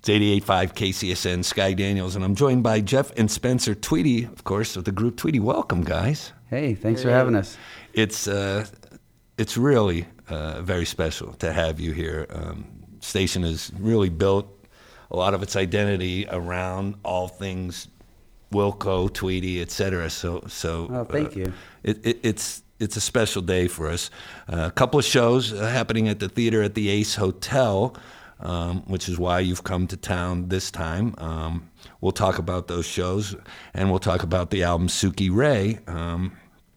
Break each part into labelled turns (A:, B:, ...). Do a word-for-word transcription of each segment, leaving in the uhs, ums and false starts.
A: It's eighty-eight point five K C S N, Sky Daniels, and I'm joined by Jeff and Spencer Tweedy, of course, of the group Tweedy. Welcome, guys.
B: Hey, thanks
A: hey.
B: for having us.
A: It's uh, it's really uh, very special to have you here. Um, station has really built a lot of its identity around all things Wilco, Tweedy, et cetera. So, so
B: oh, thank
A: uh,
B: you.
A: It, it, it's it's a special day for us. Uh, a couple of shows uh, happening at the theater at the Ace Hotel. Um, which is why you've come to town this time. Um, we'll talk about those shows, and we'll talk about the album Suki Ray. Um,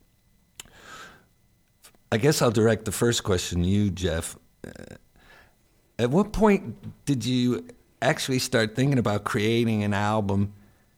A: I guess I'll direct the first question to you, Jeff. Uh, at what point did you actually start thinking about creating an album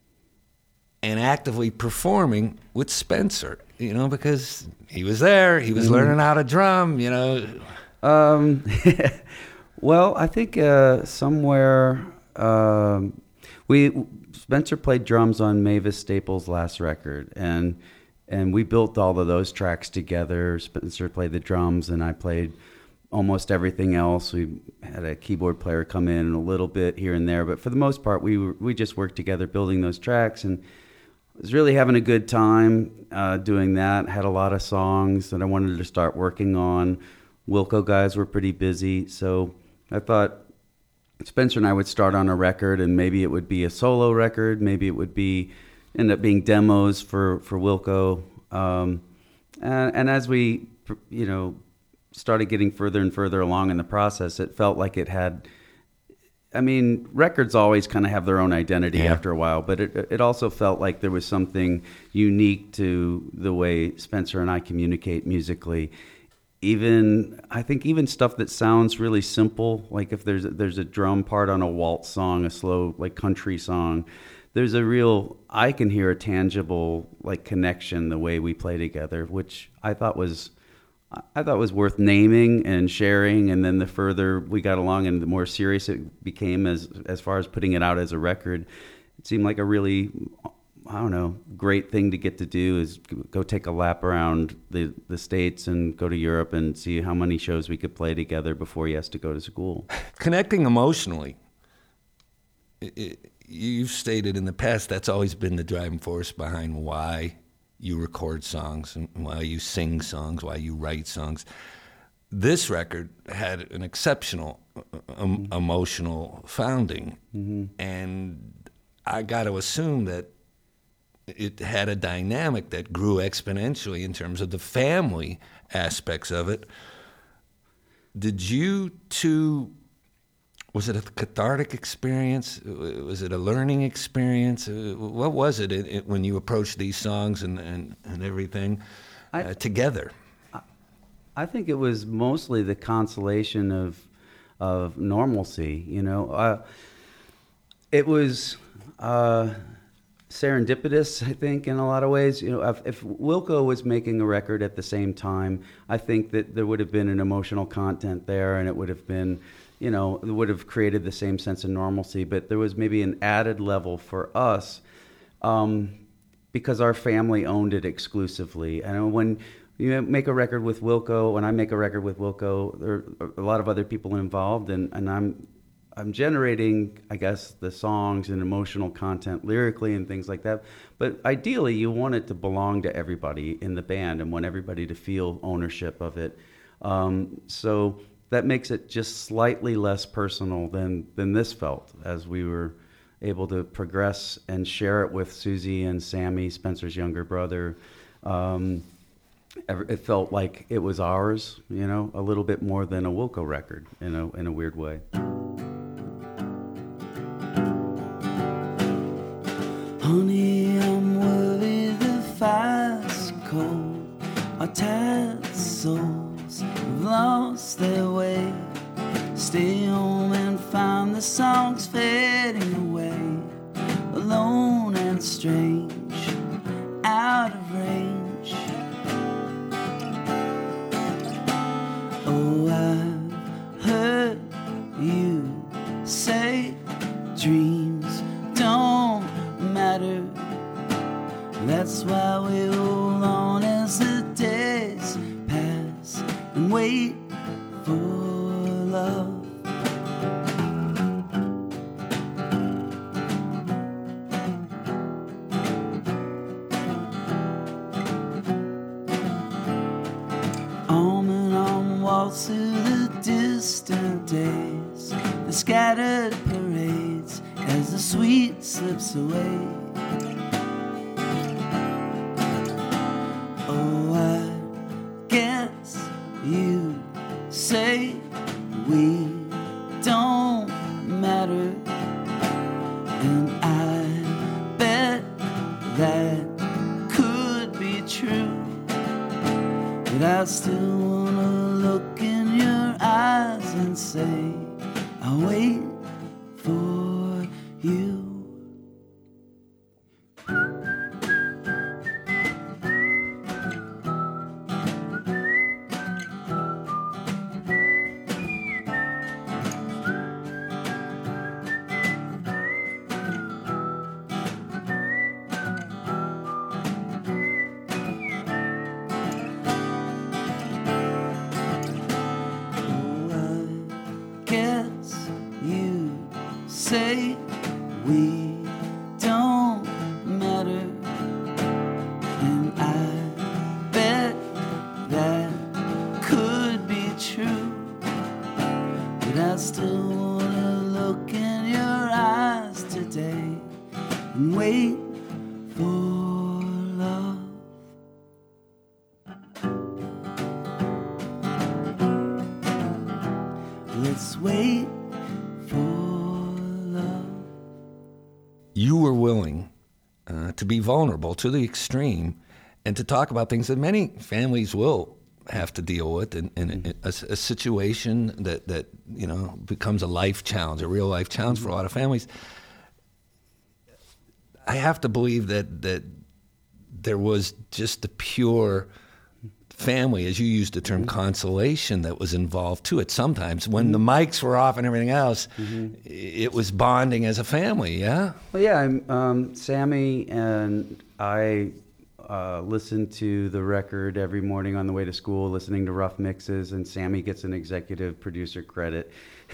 A: and actively performing with Spencer? You know, because he was there, he was mm-hmm. learning how to drum, you know.
B: Um... Well, I think uh, somewhere um, we Spencer played drums on Mavis Staples' last record, and and we built all of those tracks together. Spencer played the drums, and I played almost everything else. We had a keyboard player come in a little bit here and there, but for the most part, we were, we just worked together building those tracks, and was really having a good time uh, doing that. Had a lot of songs that I wanted to start working on. Wilco guys were pretty busy, so I thought Spencer and I would start on a record, and maybe it would be a solo record, maybe it would be end up being demos for for Wilco. Um, and, and as we, you know, started getting further and further along in the process, it felt like it had. I mean, records always kind of have their own identity yeah. after a while, but it it also felt like there was something unique to the way Spencer and I communicate musically. Even I think even stuff that sounds really simple, like if there's a, there's a drum part on a waltz song, a slow like country song, there's a real I can hear a tangible like connection the way we play together, which I thought was I thought was worth naming and sharing. And then the further we got along and the more serious it became as as far as putting it out as a record, it seemed like a really I don't know, great thing to get to do is go take a lap around the, the States and go to Europe and see how many shows we could play together before he has to go to school.
A: Connecting emotionally, it, it, you've stated in the past that's always been the driving force behind why you record songs and why you sing songs, why you write songs. This record had an exceptional um, mm-hmm. emotional founding, mm-hmm. and I got to assume that it had a dynamic that grew exponentially in terms of the family aspects of it. Did you two, was it a cathartic experience? Was it a learning experience? What was it, it, it when you approached these songs and, and, and everything uh, I, together?
B: I think it was mostly the consolation of of normalcy, you know. Uh, it was... Uh, serendipitous, I think, in a lot of ways. You know, if, if Wilco was making a record at the same time, I think that there would have been an emotional content there, and it would have been, you know, it would have created the same sense of normalcy. But there was maybe an added level for us um, because our family owned it exclusively. I know when you make a record with Wilco, when I make a record with Wilco, there are a lot of other people involved, and, and I'm I'm generating, I guess, the songs and emotional content lyrically and things like that. But ideally, you want it to belong to everybody in the band and want everybody to feel ownership of it. Um, so that makes it just slightly less personal than, than this felt as we were able to progress and share it with Susie and Sammy, Spencer's younger brother. Um, it felt like it was ours, you know, a little bit more than a Wilco record in a, in a weird way.
C: Honey, I'm worried the fire's cold. Our tired souls have lost their way. Stay home and find the songs fading away. Alone and strange, out of range. Oh, I've heard you say dreams don't matter. That's why we hold on as the days pass and wait for love. red parades as the sweet slips away. Oh, I guess you say we don't matter, and I bet that could be true, but I still wanna look in your eyes and say I'll wait for you. Say we don't matter, and I bet that could be true, but I still wanna look in your eyes today and wait for love. Let's wait for
A: you were willing uh, to be vulnerable to the extreme and to talk about things that many families will have to deal with in, in mm-hmm. a, a situation that, that, you know, becomes a life challenge, a real life challenge mm-hmm. for a lot of families. I have to believe that, that there was just a pure family, as you used the term, mm-hmm. consolation that was involved to it. Sometimes when mm-hmm. the mics were off and everything else, mm-hmm. it was bonding as a family, yeah?
B: Well, yeah, I'm, um, Sammy and I uh, listen to the record every morning on the way to school, listening to rough mixes, and Sammy gets an executive producer credit.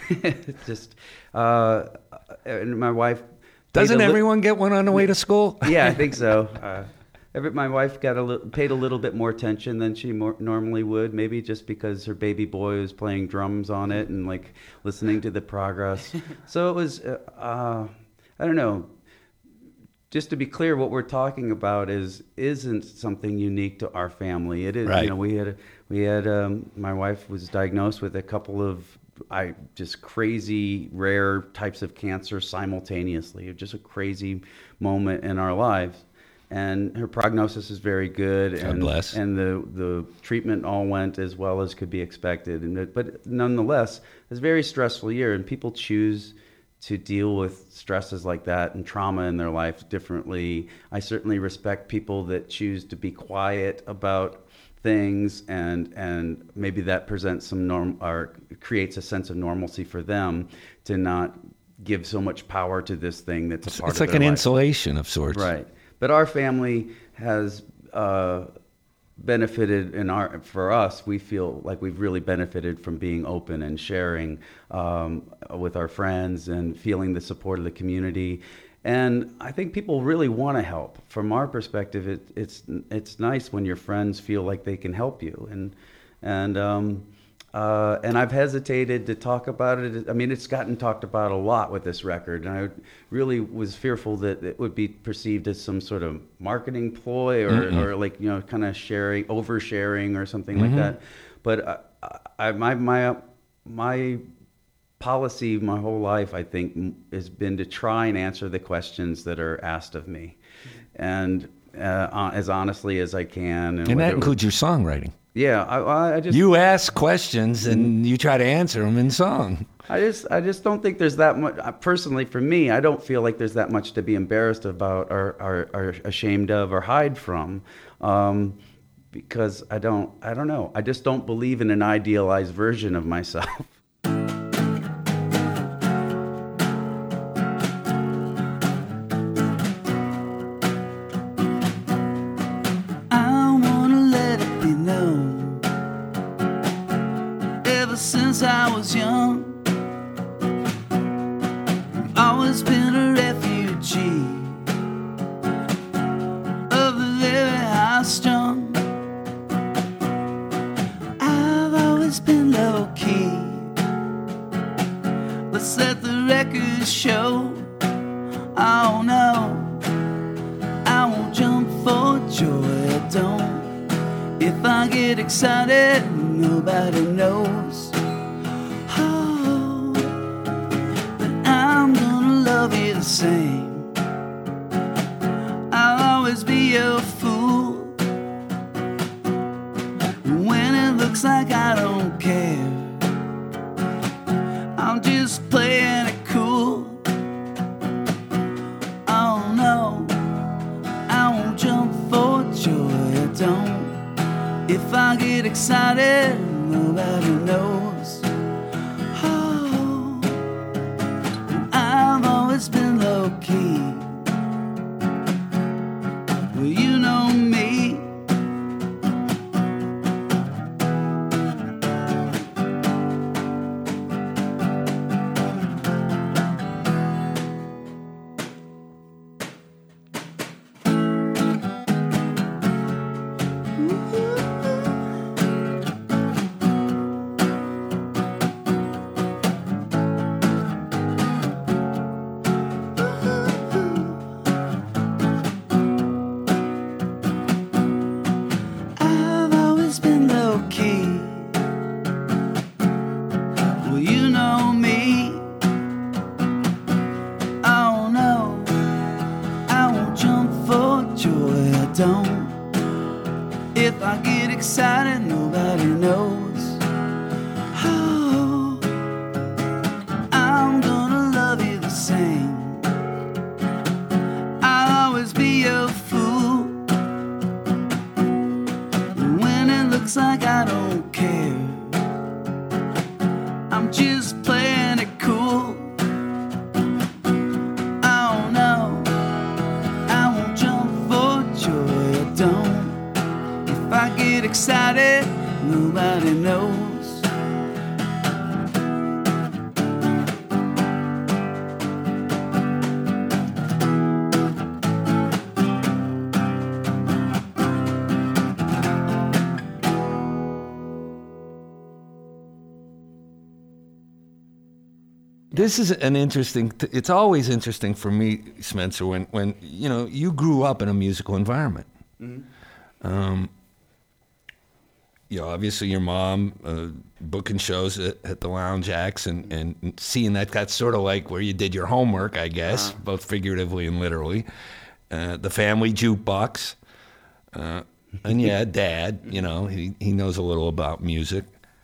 B: Just, uh, and my wife...
A: Doesn't everyone li- get one on the way to school?
B: Yeah, I think so. Uh, Every, my wife got a li- paid a little bit more attention than she more, normally would, maybe just because her baby boy was playing drums on it and like listening to the progress. So it was, uh, uh, I don't know. Just to be clear, what we're talking about is isn't something unique to our family. It is,
A: right.
B: You know, we had we had um, my wife was diagnosed with a couple of I just crazy rare types of cancer simultaneously. Just a crazy moment in our lives. And her prognosis is very good,
A: God
B: and
A: bless.
B: and the, the treatment all went as well as could be expected. And it, but nonetheless, it's a very stressful year, and people choose to deal with stresses like that and trauma in their life differently. I certainly respect people that choose to be quiet about things, and and maybe that presents some norm or creates a sense of normalcy for them to not give so much power to this thing that's a
A: it's,
B: part
A: it's
B: of
A: like
B: their
A: an
B: life.
A: insulation of sorts,
B: Right. But our family has uh, benefited in our, for us, we feel like we've really benefited from being open and sharing um, with our friends and feeling the support of the community. And I think people really want to help. From our perspective, it, it's it's nice when your friends feel like they can help you. And and um, uh, and I've hesitated to talk about it. I mean, it's gotten talked about a lot with this record, and I really was fearful that it would be perceived as some sort of marketing ploy or, mm-hmm. or like, you know, kind of sharing, oversharing or something mm-hmm. like that. But I, I, my my my policy my whole life, I think, has been to try and answer the questions that are asked of me, and uh, as honestly as I can.
A: And, and that includes your songwriting.
B: Yeah, I, I just
A: you ask questions and you try to answer them in song.
B: I just, I just don't think there's that much. Personally, for me, I don't feel like there's that much to be embarrassed about, or, or, or ashamed of, or hide from, um, because I don't, I don't know. I just don't believe in an idealized version of myself.
C: Since I was young, I've always been a refugee of the very high strung. I've always been low key, good show. Oh no, I won't jump for joy, I don't. If I get excited, nobody knows. Oh, but I'm gonna love you the same. I'll always be a fool when it looks like I don't care. I'm just playing it cool. Oh no, I won't jump for joy, I don't. If I get excited, nobody knows. Oh, I've always been low key. Well, you know me. I've always been low key. Well, you know me. Oh no, I won't jump for joy, I don't. If I get excited, nobody knows. Oh, I'm gonna love you the same. I'll always be a fool when it looks like I don't care. I'm just playing it cool. Oh no, I won't jump for joy, I don't. If I get excited, nobody knows.
A: This is an interesting. Th- it's always interesting for me, Spencer, when when you know you grew up in a musical environment. Um, you know, obviously your mom uh, booking shows at, at the Lounge Acts and, and seeing that, that's sort of like where you did your homework, I guess,
B: Uh-huh.
A: both figuratively and literally. Uh, the family jukebox. Uh, and yeah, Dad, you know, he, he knows a little about music.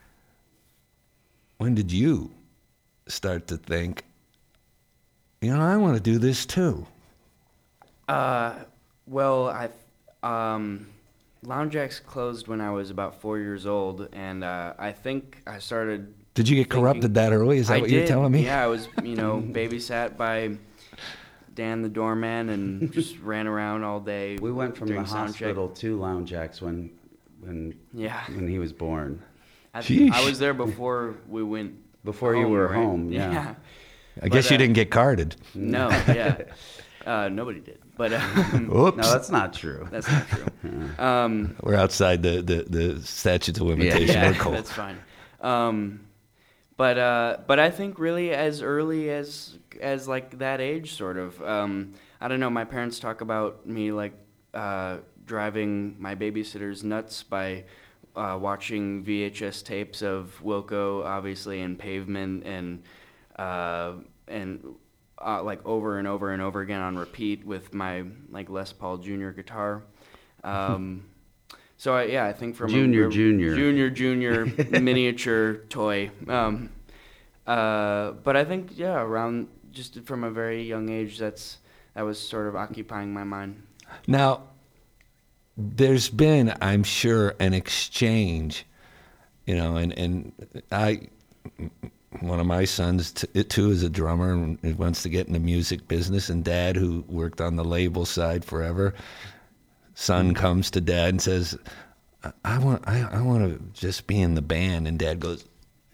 A: When did you start to think, you know, I want to do this too?
D: Uh, well, I um, Lounge Acts closed when I was about four years old, and uh, I think I started.
A: Did you get
D: thinking-
A: corrupted that early? Is that
D: I
A: what
D: did.
A: you're telling me?
D: Yeah, I was, you know, babysat by Dan the doorman and just ran around all day.
B: We went from the
D: doing sound check.
B: hospital to Lounge Acts when when
D: Yeah.
B: when he was born.
D: I,
A: Sheesh.
D: I was there before we went.
B: Before you
D: home,
B: were
D: right?
B: home, yeah.
A: I guess
D: But,
A: you
D: uh,
A: didn't get carded.
D: No, yeah. Uh, nobody did. But um,
A: Oops.
B: No, that's not true.
D: that's not true. Um,
A: We're outside the, the, the statute of limitation.
D: yeah,
A: We're cool.
D: that's fine. Um, but uh, but I think really as early as as like that age, sort of. Um, I don't know. My parents talk about me like uh, driving my babysitters nuts by uh, watching V H S tapes of Wilco, obviously, and Pavement, and uh, and uh, like over and over and over again on repeat with my like Les Paul Junior guitar. Um, so I, yeah, I think from
B: Junior,
D: a,
B: Junior.
D: junior, junior miniature toy. Um, uh, but I think yeah, around just from a very young age, that's that was sort of occupying my mind.
A: Now, there's been, I'm sure, an exchange, you know, and, and I, one of my sons, t- too, is a drummer and he wants to get in the music business, and Dad, who worked on the label side forever, son comes to Dad and says, I, I want I, I want to just be in the band, and Dad goes,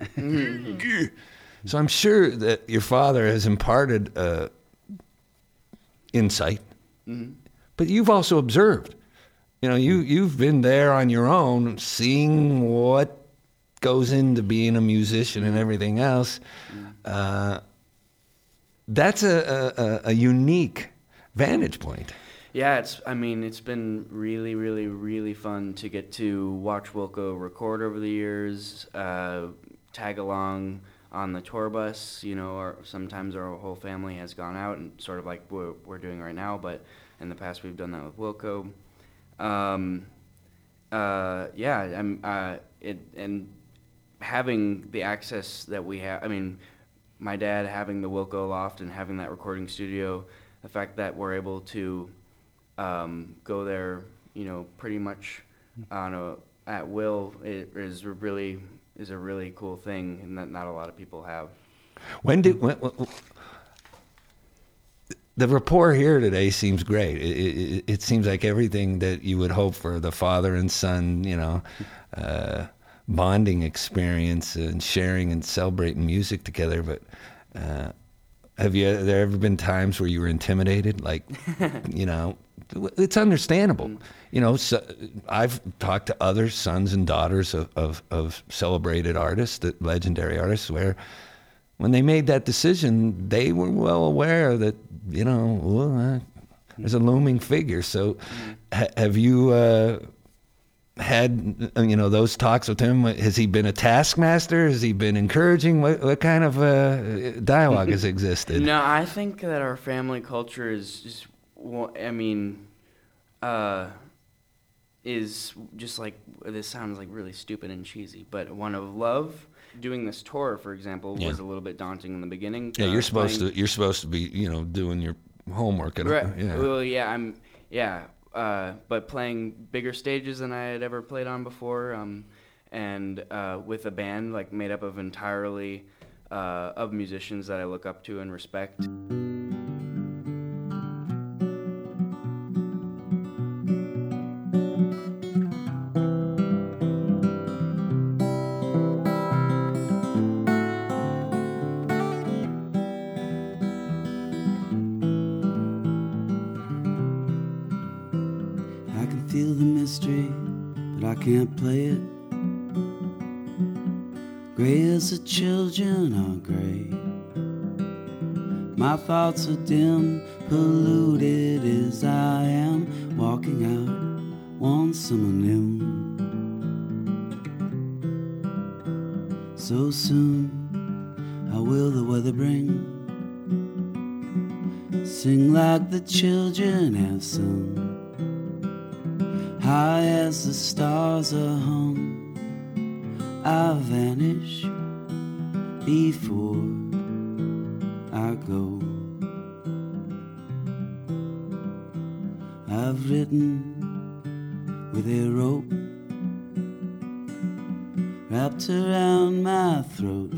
A: so I'm sure that your father has imparted uh, insight,
D: Mm-hmm.
A: but you've also observed. You know, you, you've been there on your own, seeing what goes into being a musician and everything else. Uh, that's a, a, a unique vantage point.
D: Yeah, it's. I mean, it's been really, really, really fun to get to watch Wilco record over the years, uh, tag along on the tour bus. You know, or sometimes our whole family has gone out, and sort of like we're, we're doing right now. But in the past, we've done that with Wilco. Um, uh, yeah, I'm. Uh, it and having the access that we have. I mean, my dad having the Wilco loft and having that recording studio. The fact that we're able to Um, go there, you know, pretty much on a at will it is really is a really cool thing, and that not a lot of people have.
A: When did when, when, the rapport here today seems great. It, it, it seems like everything that you would hope for the father and son, you know, uh, bonding experience and sharing and celebrating music together. But uh, have you have there ever been times where you were intimidated, like, you know? It's understandable. Mm. You know, so I've talked to other sons and daughters of, of, of celebrated artists, the legendary artists, where when they made that decision, they were well aware that, you know, well, uh, there's a looming figure. So mm. ha- have you uh, had, you know, those talks with him? Has he been a taskmaster? Has he been encouraging? What, what kind of uh, dialogue has existed?
D: No, I think that our family culture is just, well, I mean, uh, is just like, this sounds like really stupid and cheesy, but one of love. Doing this tour, for example, yeah. was a little bit daunting in the beginning.
A: Yeah,
D: uh,
A: you're supposed
D: playing.
A: to you're supposed to be, you know, doing your homework. And
D: right.
A: Yeah.
D: Well, yeah, I'm. Yeah, uh, but playing bigger stages than I had ever played on before, um, and uh, with a band like made up of entirely uh, of musicians that I look up to and respect.
C: Can't play it. Gray as the children are gray. My thoughts are dim, polluted as I am, walking out one summer noon. So soon, how will the weather bring? Sing like the children have sung. High as the stars are hung, I vanish before I go. I've written with a rope wrapped around my throat,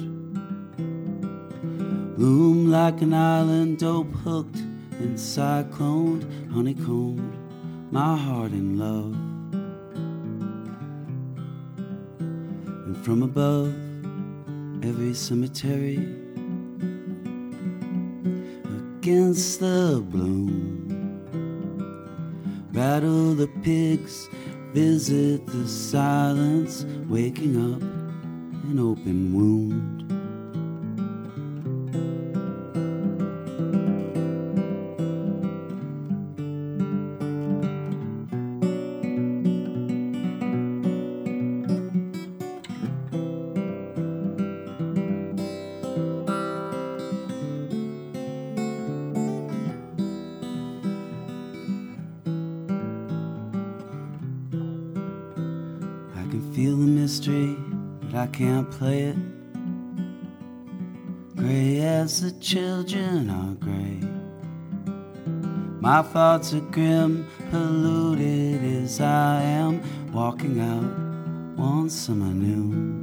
C: loom like an island dope, hooked and cycloned, honeycombed my heart in love. And from above every cemetery, against the bloom, rattle the pigs, visit the silence, waking up an open wound. Feel the mystery, but I can't play it. Gray as the children are gray. My thoughts are grim, polluted as I am, walking out one summer noon.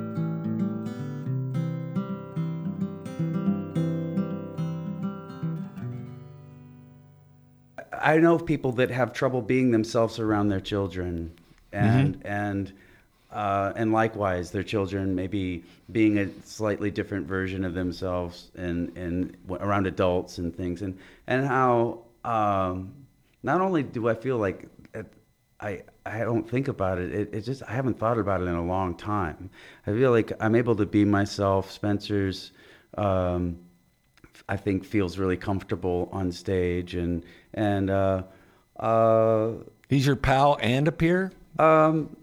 B: I know people that have trouble being themselves around their children, and mm-hmm. and uh, and likewise, their children maybe being a slightly different version of themselves and and around adults and things, and and how um, not only do I feel like I I don't think about it, it, it just I haven't thought about it in a long time. I feel like I'm able to be myself. Spencer's Um, I think feels really comfortable on stage, and and uh, uh,
A: He's your pal and a peer?
B: um,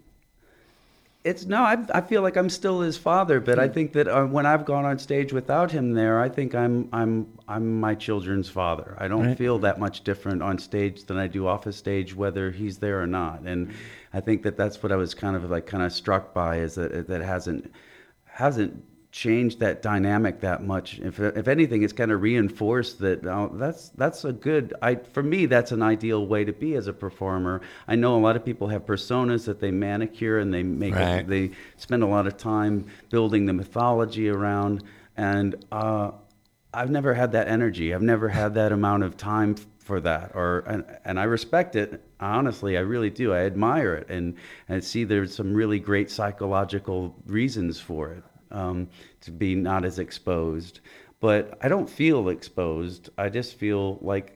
B: it's no, I, I feel like I'm still his father, but I think that uh, when I've gone on stage without him there, I think I'm I'm I'm my children's father. I don't
A: Right.
B: feel that much different on stage than I do off a stage, whether he's there or not. And I think that that's what I was kind of like kind of struck by, is that that hasn't hasn't changed that dynamic that much. If if anything, it's kind of reinforced that uh, that's that's a good. I for me, that's an ideal way to be as a performer. I know a lot of people have personas that they manicure and they make
A: Right.
B: it, they spend a lot of time building the mythology around, and uh, I've never had that energy. I've never had that amount of time for that, or and, and I respect it. Honestly, I really do. I admire it, and and see there's some really great psychological reasons for it. Um, to be not as exposed, but I don't feel exposed. I just feel like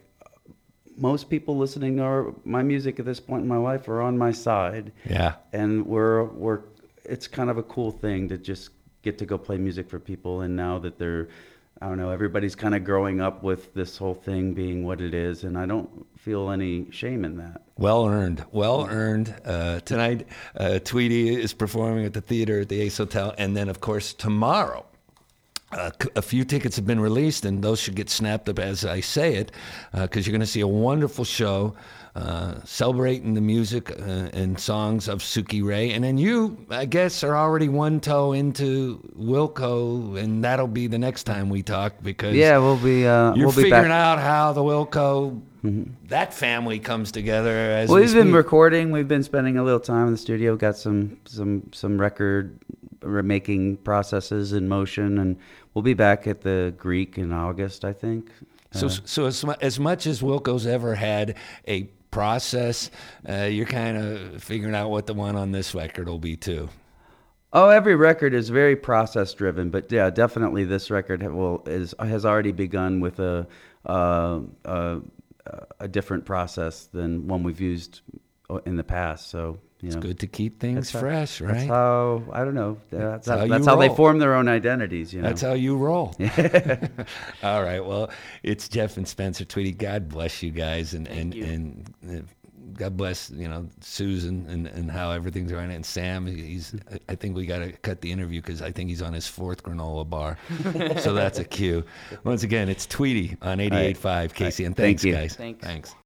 B: most people listening to our, my music at this point in my life are on my side,
A: Yeah.
B: and we're we're. It's kind of a cool thing to just get to go play music for people. And now that they're, I don't know, everybody's kind of growing up with this whole thing being what it is, and I don't feel any shame in that.
A: Well earned, well earned. Uh, tonight, uh, Tweety is performing at the theater at the Ace Hotel, and then, of course, tomorrow, uh, c- a few tickets have been released, and those should get snapped up as I say it, because you're going to see a wonderful show uh, celebrating the music uh, and songs of Suki Ray, and then you, I guess, are already one toe into Wilco, and that'll be the next time we talk, because
B: Yeah, we'll be. Uh,
A: you're
B: we'll be
A: figuring
B: back.
A: out how the Wilco, that family comes together as
B: Well,
A: we
B: we've been
A: speak.
B: recording. We've been spending a little time in the studio. Got some some some record making processes in motion, and we'll be back at the Greek in August, I think.
A: So,
B: Uh,
A: so as, mu- as much as Wilco's ever had a process, uh, you're kind of figuring out what the one on this record will be too.
B: oh, every record is very process driven, but yeah, definitely this record ha- will is has already begun with a uh, uh, a different process than one we've used in the past. So you
A: It's
B: know,
A: good to keep things
B: that's how-
A: fresh,
B: That's
A: right?
B: how I don't know. That's,
A: how
B: how,
A: you
B: that's how they
A: roll.
B: form their own identities. You know.
A: That's how you roll. All right. Well, it's Jeff and Spencer Tweety. God bless you guys, and and,
D: you.
A: and uh, God bless you know Susan and, and how everything's running. And Sam, he's. I think we got to cut the interview because I think he's on his fourth granola bar. So that's a cue. Once again, it's Tweety on eighty-eight point five K C N.
B: Thank
A: Thanks,
B: you.
A: guys.
D: Thanks.
A: Thanks.